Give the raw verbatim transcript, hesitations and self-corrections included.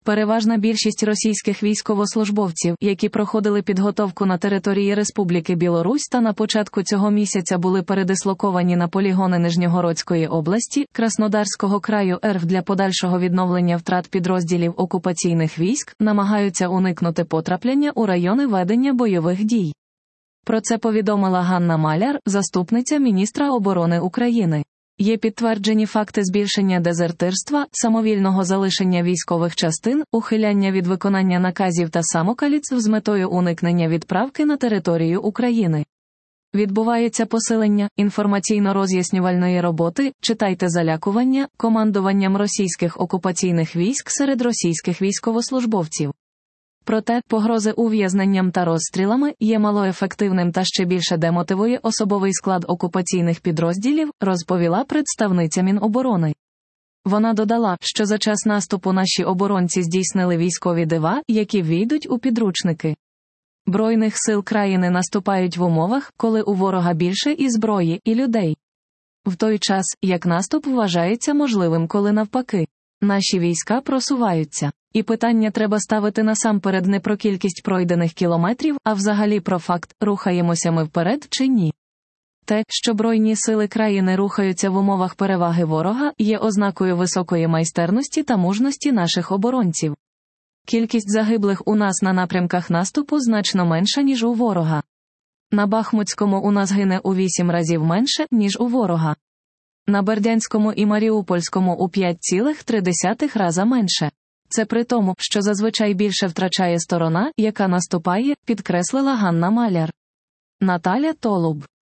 Переважна більшість російських військовослужбовців, які проходили підготовку на території Республіки Білорусь та на початку цього місяця були передислоковані на полігони Нижньогородської області, Краснодарського краю РФ для подальшого відновлення втрат підрозділів окупаційних військ, намагаються уникнути потрапляння у райони ведення бойових дій. Про це повідомила Ганна Маляр, заступниця міністра оборони України. Є підтверджені факти збільшення дезертирства, самовільного залишення військових частин, ухиляння від виконання наказів та самокаліцтв з метою уникнення відправки на територію України. Відбувається посилення інформаційно-роз'яснювальної роботи, читайте залякування, командуванням російських окупаційних військ серед російських військовослужбовців. Проте, погрози ув'язненням та розстрілами є малоефективним та ще більше демотивує особовий склад окупаційних підрозділів, розповіла представниця Міноборони. Вона додала, що за час наступу наші оборонці здійснили військові дива, які ввійдуть у підручники. Збройних сил країни наступають в умовах, коли у ворога більше і зброї, і людей. В той час, як наступ вважається можливим, коли навпаки. Наші війська просуваються. І питання треба ставити насамперед не про кількість пройдених кілометрів, а взагалі про факт, рухаємося ми вперед чи ні. Те, що Збройні сили країни рухаються в умовах переваги ворога, є ознакою високої майстерності та мужності наших оборонців. Кількість загиблих у нас на напрямках наступу значно менша, ніж у ворога. На Бахмутському у нас гине у вісім разів менше, ніж у ворога. На Бердянському і Маріупольському у п'ять цілих три десятих рази менше. Це при тому, що зазвичай більше втрачає сторона, яка наступає, підкреслила Ганна Маляр. Наталя Толуб.